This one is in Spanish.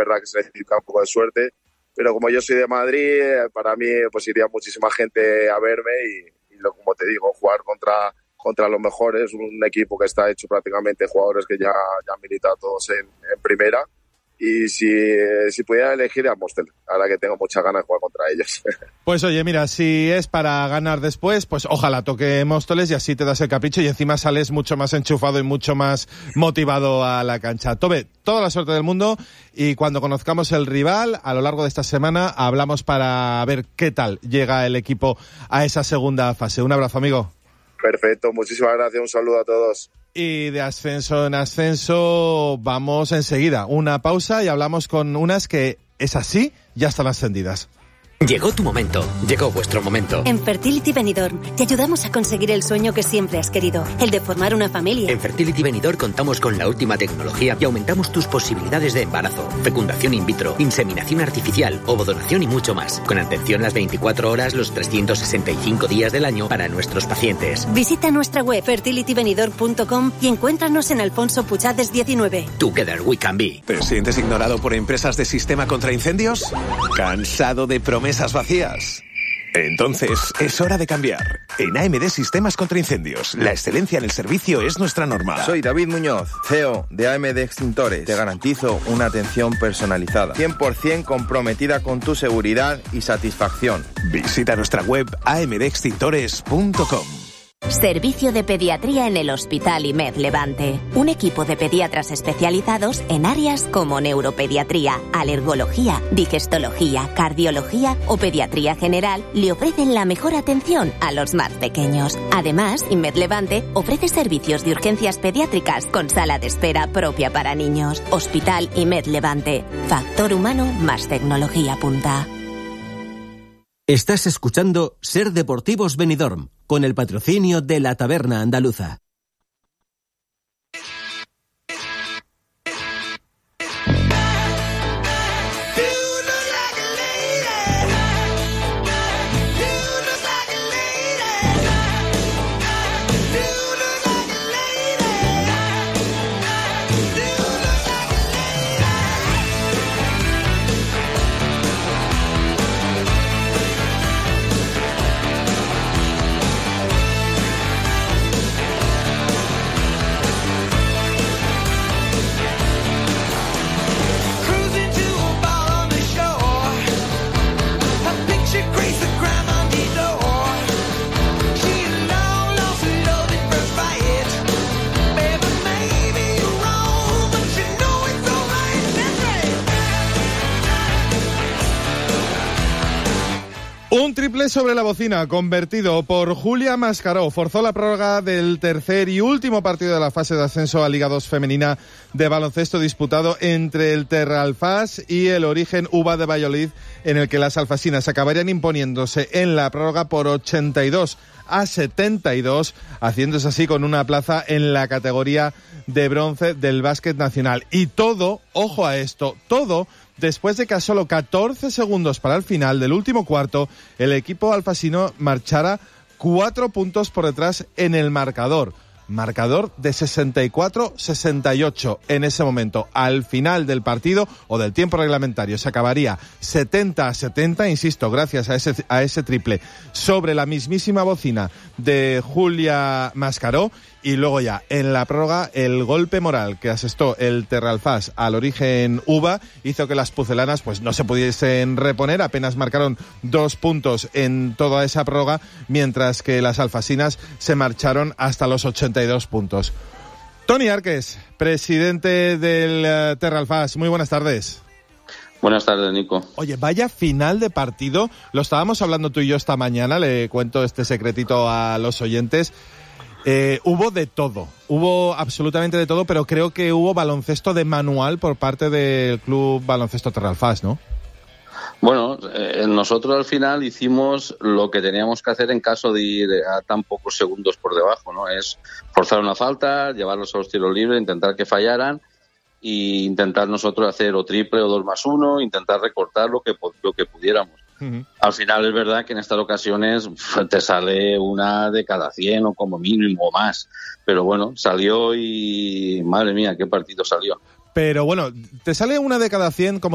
verdad que se necesita un poco de suerte, pero como yo soy de Madrid, para mí pues iría muchísima gente a verme y como te digo, jugar contra los mejores, un equipo que está hecho prácticamente jugadores que ya han militado todos en primera. Y si pudiera elegir a Móstoles, ahora que tengo muchas ganas de jugar contra ellos. Pues oye, mira, si es para ganar después, pues ojalá toque Móstoles y así te das el capricho y encima sales mucho más enchufado y mucho más motivado a la cancha. Tobe, toda la suerte del mundo y cuando conozcamos el rival, a lo largo de esta semana, hablamos para ver qué tal llega el equipo a esa segunda fase. Un abrazo, amigo. Perfecto, muchísimas gracias, un saludo a todos. Y de ascenso en ascenso vamos enseguida. Una pausa y hablamos con unas que, es así, ya están ascendidas. Llegó tu momento, llegó vuestro momento. En Fertility Benidorm te ayudamos a conseguir el sueño que siempre has querido, el de formar una familia. En Fertility Benidorm contamos con la última tecnología y aumentamos tus posibilidades de embarazo, fecundación in vitro, inseminación artificial, ovodonación y mucho más. Con atención las 24 horas, los 365 días del año para nuestros pacientes. Visita nuestra web fertilitybenidorm.com y encuéntranos en Alfonso Puchades 19. Together we can be. ¿Te sientes ignorado por empresas de sistema contra incendios? ¿Cansado de promesas vacías? Entonces, es hora de cambiar. En AMD Sistemas contra Incendios, la excelencia en el servicio es nuestra norma. Soy David Muñoz, CEO de AMD Extintores. Te garantizo una atención personalizada, 100% comprometida con tu seguridad y satisfacción. Visita nuestra web amdextintores.com. Servicio de pediatría en el Hospital IMED Levante. Un equipo de pediatras especializados en áreas como neuropediatría, alergología, digestología, cardiología o pediatría general le ofrecen la mejor atención a los más pequeños. Además, IMED Levante ofrece servicios de urgencias pediátricas con sala de espera propia para niños. Hospital IMED Levante. Factor humano más tecnología punta. Estás escuchando Ser Deportivos Benidorm, con el patrocinio de la Taberna Andaluza. Un triple sobre la bocina, convertido por Julia Mascaró. Forzó la prórroga del tercer y último partido de la fase de ascenso a Liga 2 femenina de baloncesto disputado entre el Terralfás y el Origen UBA de Valladolid, en el que las alfasinas acabarían imponiéndose en la prórroga por 82-72, haciéndose así con una plaza en la categoría de bronce del básquet nacional. Y todo, ojo a esto, todo después de que a solo 14 segundos para el final del último cuarto, el equipo alfasino marchara 4 puntos por detrás en el marcador. Marcador de 64-68 en ese momento. Al final del partido o del tiempo reglamentario se acabaría 70-70, insisto, gracias a ese triple sobre la mismísima bocina de Julia Mascaró. Y luego ya, en la prórroga, el golpe moral que asestó el Terralfás al Origen UBA hizo que las pucelanas pues no se pudiesen reponer, apenas marcaron 2 puntos en toda esa prórroga, mientras que las alfasinas se marcharon hasta los 82 puntos. Toni Arques, presidente del Terralfás, muy buenas tardes. Buenas tardes, Nico. Oye, vaya final de partido, lo estábamos hablando tú y yo esta mañana, le cuento este secretito a los oyentes. Hubo de todo, hubo absolutamente de todo, pero creo que hubo baloncesto de manual por parte del Club Baloncesto Terralfás, ¿no? Bueno, nosotros al final hicimos lo que teníamos que hacer en caso de ir a tan pocos segundos por debajo, ¿no? Es forzar una falta, llevarlos a los tiros libres, intentar que fallaran e intentar nosotros hacer o triple o 2+1, intentar recortar lo que pudiéramos. Uh-huh. Al final es verdad que en estas ocasiones te sale una de cada 100 o como mínimo más, pero bueno, salió y madre mía, qué partido salió. Pero bueno, te sale una de cada 100 como